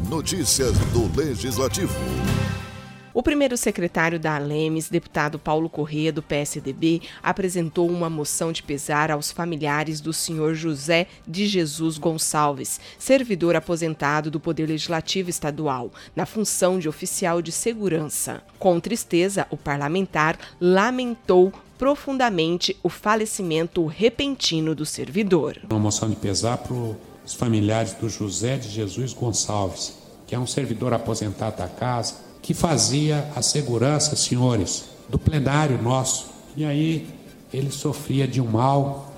Notícias do Legislativo. O primeiro secretário da Alemes, deputado Paulo Corrêa, do PSDB, apresentou uma moção de pesar aos familiares do senhor José de Jesus Gonçalves, servidor aposentado do Poder Legislativo Estadual, na função de oficial de segurança. Com tristeza, o parlamentar lamentou profundamente o falecimento repentino do servidor. Uma moção de pesar para os familiares do José de Jesus Gonçalves, que é um servidor aposentado da casa, que fazia a segurança, senhores, do plenário nosso. E aí ele sofria de um mal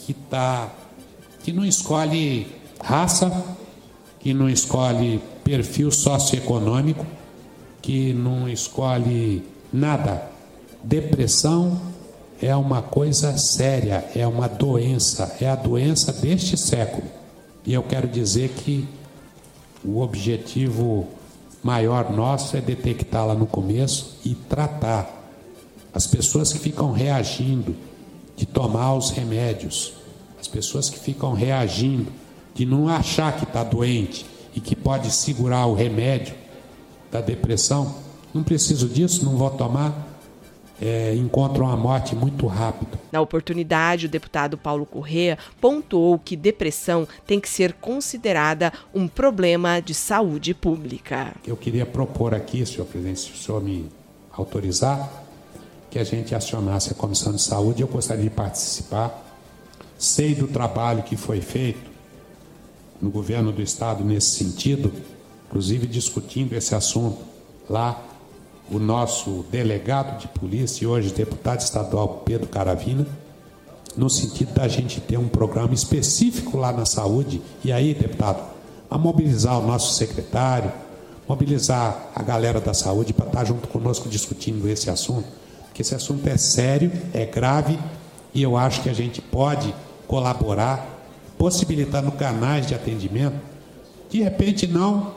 que não escolhe raça, que não escolhe perfil socioeconômico, que não escolhe nada. Depressão é uma coisa séria, é uma doença, é a doença deste século. E eu quero dizer que o objetivo maior nosso é detectá-la no começo e tratar as pessoas que ficam reagindo de tomar os remédios, as pessoas que ficam reagindo de não achar que está doente e que pode segurar o remédio da depressão. Não preciso disso, não vou tomar. Encontram a morte muito rápido. Na oportunidade, o deputado Paulo Corrêa pontuou que depressão tem que ser considerada um problema de saúde pública. Eu queria propor aqui, senhor presidente, se o senhor me autorizar, que a gente acionasse a Comissão de Saúde. Eu gostaria de participar. Sei do trabalho que foi feito no governo do Estado nesse sentido, inclusive discutindo esse assunto lá. O nosso delegado de polícia e hoje deputado estadual Pedro Caravina, no sentido da gente ter um programa específico lá na saúde. E aí, deputado, a mobilizar o nosso secretário, mobilizar a galera da saúde para estar junto conosco discutindo esse assunto, porque esse assunto é sério, é grave, e eu acho que a gente pode colaborar, possibilitando canais de atendimento, de repente não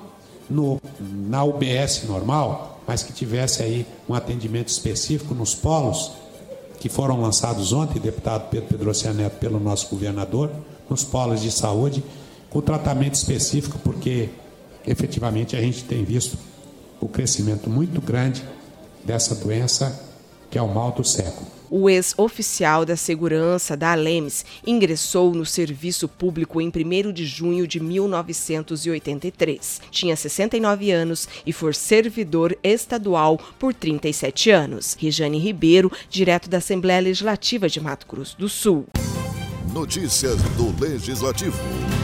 na UBS normal, mas que tivesse aí um atendimento específico nos polos que foram lançados ontem, deputado Pedro Pedrocian Neto, pelo nosso governador, nos polos de saúde, com tratamento específico, porque efetivamente a gente tem visto o crescimento muito grande dessa doença, que é o mal do século. O ex-oficial da segurança da Alemes ingressou no serviço público em 1º de junho de 1983. Tinha 69 anos e foi servidor estadual por 37 anos. Rejane Ribeiro, direto da Assembleia Legislativa de Mato Grosso do Sul. Notícias do Legislativo.